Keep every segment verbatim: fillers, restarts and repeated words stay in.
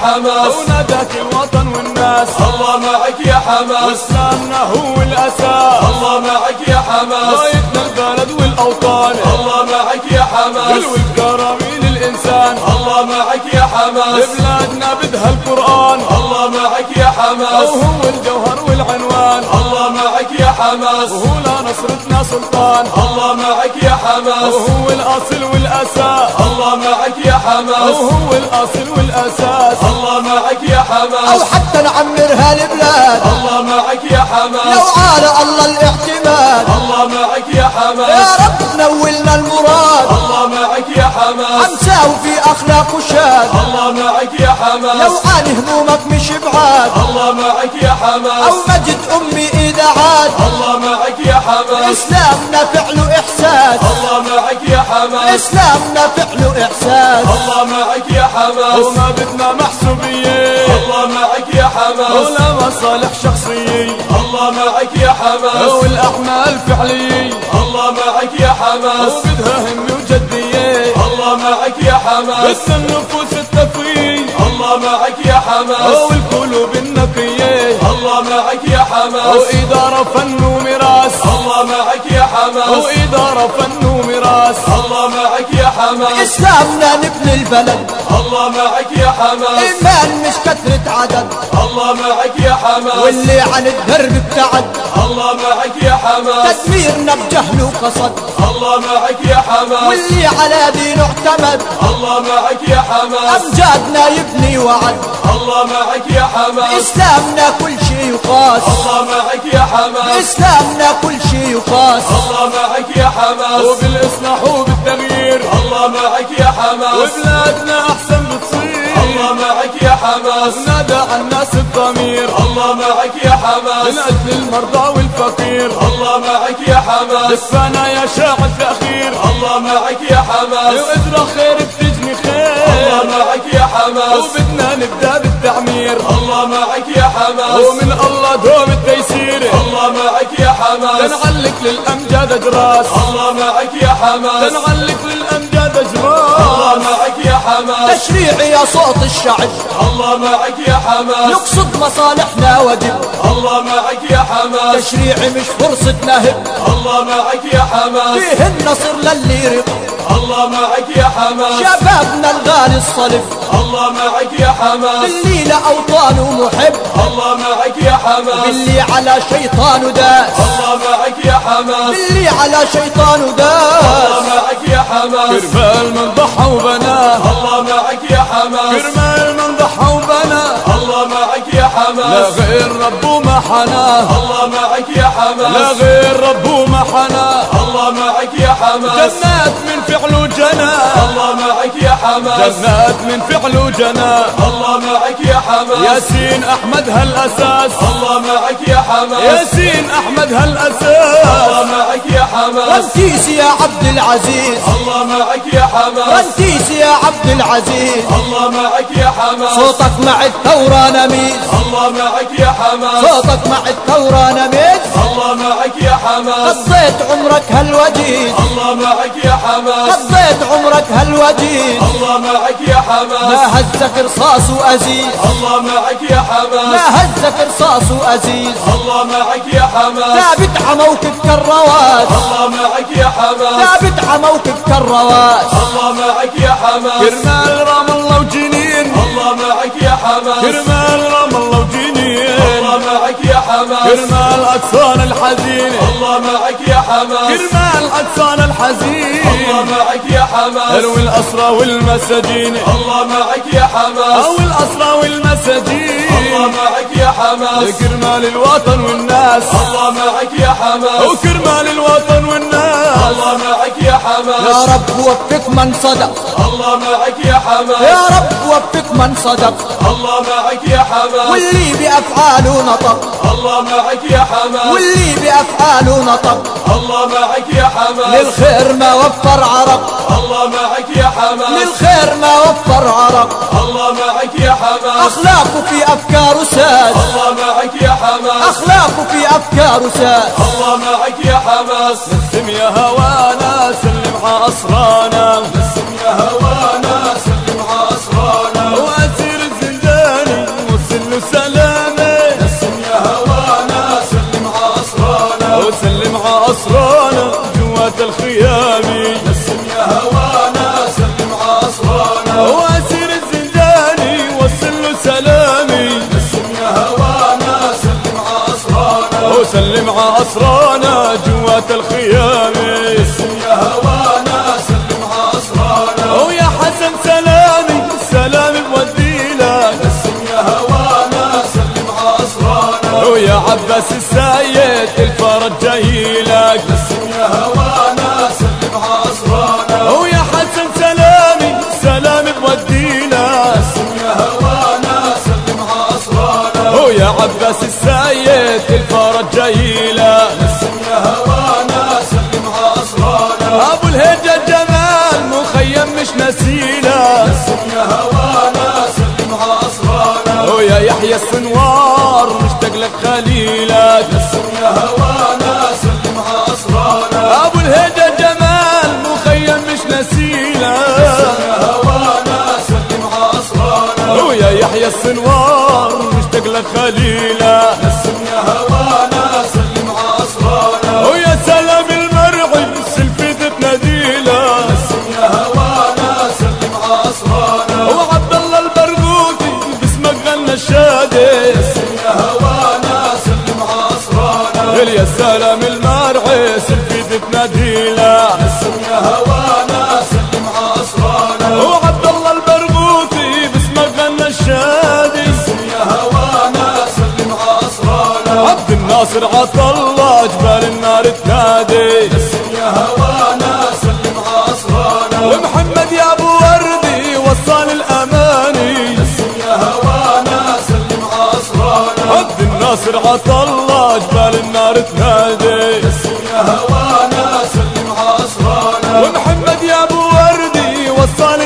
حماس، وناداك الوطن والناس الله معك يا حماس، واسلامنا هو الاساس، الله معك يا حماس، رايتنا البلد والاوطان، الله معك يا حماس، والكرامي للانسان، الله معك يا حماس، بلادنا بدها القران، الله معك يا حماس، وهو الجوهر والعنوان، الله معك يا حماس، وهو لنصرتنا سلطان، الله معك يا حماس، وهو الاصل والاساس، الله معك يا حماس، وهو الاصل والاساس، الله معك يا حماس، او حتى نعمرها البلاد، الله معك يا حماس، لو عال الله الاعتماد، الله معك يا حماس، يا رب نولنا المراد، الله معك يا حماس، عمساو في اخلاق وشاد، الله معك يا حماس، لو عن همومك مش بعاد، الله معك يا حماس، او مجد امي اذا عاد، الله معك يا حماس، اسلامنا فعله احساس، الله معك يا حماس، اسلامنا فعله احساس، الله معك يا حماس، وما بدنا محسوبية، الله معك يا حماس، ولا مصالح شخصية، الله معك يا حماس، والاعمال فعلية، الله معك يا حماس، وبدها همة وجدية، الله معك يا حماس، بس النفوس التقية، الله معك يا حماس، والقلوب النقية، الله معك يا حماس، وإدارة فن وميراث، الله معك يا حماس، وإدارة فن وميراث، الله معك يا حماس، اسلامنا نبني البلد، الله معك يا حماس، ايمان مش كثرة عدد، الله معك يا حماس، واللي عن الدرب ابتعد، الله معك يا حماس، تدميرنا بجهل وقصد، الله معك يا حماس، واللي على دينه اعتمد، الله معك يا حماس، امجادنا يبني وعد، الله معك يا حماس، اسلامنا كل شي يقاس، الله معك يا حماس، اسلامنا كل شي يقاس، الله معك يا حماس، وبالإصلاح وبالتغيير، الله معك يا حماس، وبلادنا أحسن بتصير، الله معك يا حماس، ونادى على الناس الضمير، الله معك يا حماس، من أجل المرضى والفقير، الله معك يا حماس، دفانا يا شاعر الأخير، الله معك يا حماس، وإذرة خير بتجني الله خير، معك يا حماس، وبدنا نبدأ بالتعمير، الله معك يا حماس، ومن الله دوم التيسير، الله معك يا حماس، تنعلق للأمجاد أجراس، الله معك يا حماس، تنعلق للأمجاد الله أجراس، معك يا حماس، تشريعي يا صوت الشعب، الله معك يا حماس، نقصد مصالحنا واجب، الله معك يا حماس، تشريعي مش فرصة نهب، الله معك يا حماس، فيه النصر للي رق، الله معك يا حماس، شبابنا الغالي الصلف، الله معك يا حماس، اللي لأوطانه محب، الله معك يا حماس، اللي على شيطانه داس، الله معك يا حماس، اللي على شيطانه الله داس، معك يا حماس، كرمال من ضحى وبناه، الله معك يا حماس، كرمال من ضحى وبناه، الله معك يا لا حماس، غير ربه ما حناه، الله معك يا لا حماس، غير ربه ما حناه، الله معك يا حماس، جنات من فعله جناه، الله معك يا حماس، جنات من فعله جناه، الله معك يا حماس، ياسين أحمد هالأساس، الله معك يا حماس، ياسين أحمد الله هالأساس، معك يا حماس، رنتيس يا عبد العزيز، الله معك يا حماس، رنتيس يا عبد العزيز، الله معك يا حماس، صوتك مع الثورة نميز، الله معك يا حماس، صوتك مع الثورة نميز، الله معك يا حماس، قضيت عمرك هالوجيز، الله معك يا حماس، قضيت عمرك هالوجيز، الله معك يا حماس، ما هزك رصاص وأزيز، الله معك يا حماس، ما هزك رصاص وأزيز، الله معك يا حماس، ثابت عموكب كالرواس، الله معك يا حماس، ثابت عموكب كالرواس، الله معك يا حماس، كرمال رام الله وجنين، الله معك يا حماس، كرمال رام الله وجنين، الله معك يا حماس، كرمال أغصان الحزينة، الله معك يا حماس، كرمال أغصان الله الحزينة، معك يا حماس، اروي الأسرى والمساجين، الله معك يا حماس، أو الأسرى الله والمساجين، معك يا حماس، كرمال الوطن والناس، الله معك يا حماس، وكرمال الوطن والناس، الله معك يا حماس، يا رب وفق من صدق، الله معك يا حماس، يا رب وفق من صدق، الله معك يا حماس، واللي بأفعاله نطق، الله معك يا حماس، واللي بأفعاله نطق، الله معك يا حماس، للخير ما وفر عرق، الله معك يا حماس، للخير ما وفر عرق، الله معك يا حماس، أخلاقه في أفكاره ساد، الله معك يا حماس، أخلاقه في أفكاره ساد، الله معك يا حماس، نسم يا هوانا سلم ع أسرانا، نسم يا هوانا سلم ع أسرانا، وأسير الزنزانة جوات الخيام. نسم يا هوانا سلم عصرانا، واسير الزنجاني وصل له سلامي. نسم يا هوانا سلم عصرانا، وسلم عصرانا جوات الخيام. نسم يا هوانا سلم عصرانا، ويا حسن سلامي سلامي بوديلك. نسم يا هوانا سلم عصرانا، ويا عباس السيد الفرج جايلك. نسم يا هوانا سلم عصرانا، ويا حسن سلامي سلامي بوديلك. نسم يا هوانا سلم عصرانا، ويا عباس السيد الفرج جايلك. نسم يا هوانا سلم عصرانا، ابو الهجة جمال مخيم مش نسيلك. نسم يا هوانا سلم عصرانا، ويا يحيى السنوار مشتاق لك خليلك. نسم يا هوانا سلم عصرانا، ابو الهجة جمال مخيم مش نسيلك. يا هوانا سلم عصرانا، ويا يحيى السنوار مشتاق لك خليلك. نسم يا هوانا سلم عصرانا، ويا سلام المرعي سلفيت بناديلك. نسم يا هوانا سلم عصرانا، وعبد الله البرغوثي باسمك غنى الشادي. نسم يا هوانا سلم عصرانا، يا سلام المرعي سلفيت بناديلك. نسم يا هوانا سلم عصرانا، وعبد الله البرغوثي باسمك غنى الشادي. نسم يا هوانا سلم عصرانا، عبد الناصر عطله جبال النار تنادي. نسم يا هوانا سلم عصرانا، ومحمد يا ابو وردي وصال الاماني. نسم يا هوانا سلم عصرانا، عبد الناصر عطله جبال النار تنادي. نسم يا هوانا سلم عصرانا، ومحمد يا ابو وردي وصال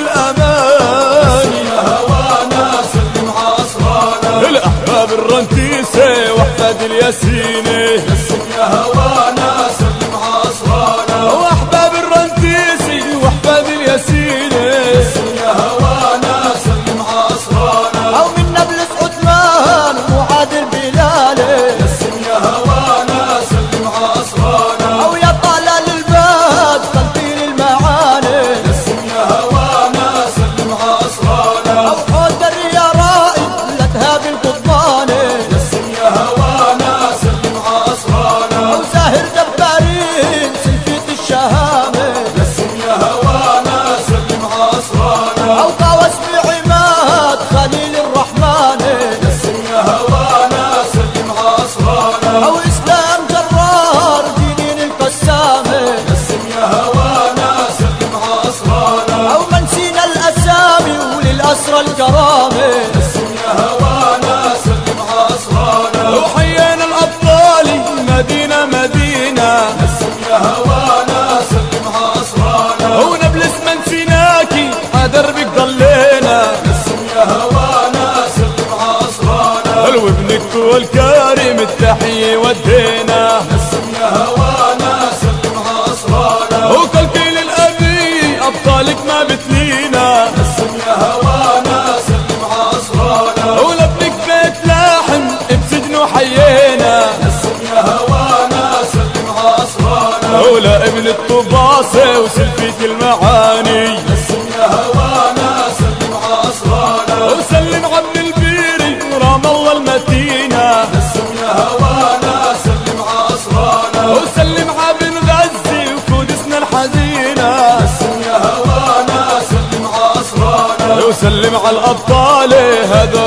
الاماني. يا هوانا سلم عصرانا، الاحباب الرنتيسي واحفاد الياسيني. نسم يا هوانا سلم عصرانا، واحباب الرنتيسي واحفاد الياسيني. نسم يا هوانا سلم عصرانا، أو من نبلس عثمان وعادل بلالي. نسم يا هوانا سلم عصرانا، أو يا طلال الباب تنطير المعاني. نسم يا هوانا سلم عصرانا، أو حودر يا رائد لا تهاب القضباني. نسم يا هوانا سلم عصرانا، أو زاهر جبارين سلفيت الشهامة. نسم يا هوانا سلم عصرانا، أو طاوس بعماد خليل الرحمن. نسم يا هوانا سلم عصرانا، أو إسلام جرار دينين القسامة. نسم يا هوانا سلم عصرانا، أو منسينا الأسامي وللأسرى الكرامة. نسم يا هوانا سلم عصرانا، وحيينا الابطال مدينة مدينة. نسم يا هوانا سلم عصرانا، ونبلس من سيناكي عدربك ضلينا. نسم يا هوانا سلم عصرانا، وابنك والكريم التحية ودينا. نسم يا هوانا سلم عصرانا، وكل كيل الأبي أبطالك ما بتلينا. نسم يا هوانا سلم عصرانا، ولابنك بيت لاحم بسجنه حيينا. نسم يا هوانا سلم عصرانا، ولا ابن الطباصة وسلفيت المعاني. نسم يا هوانا سلم عصرانا، وسلم عبد البيري رام الله المتينة. نسم يا هوانا سلم عصرانا، وسلم عبد غزي وقدسنا الحزينة. نسم يا هوانا سلم عصرانا، وسلم على الأبطال هذا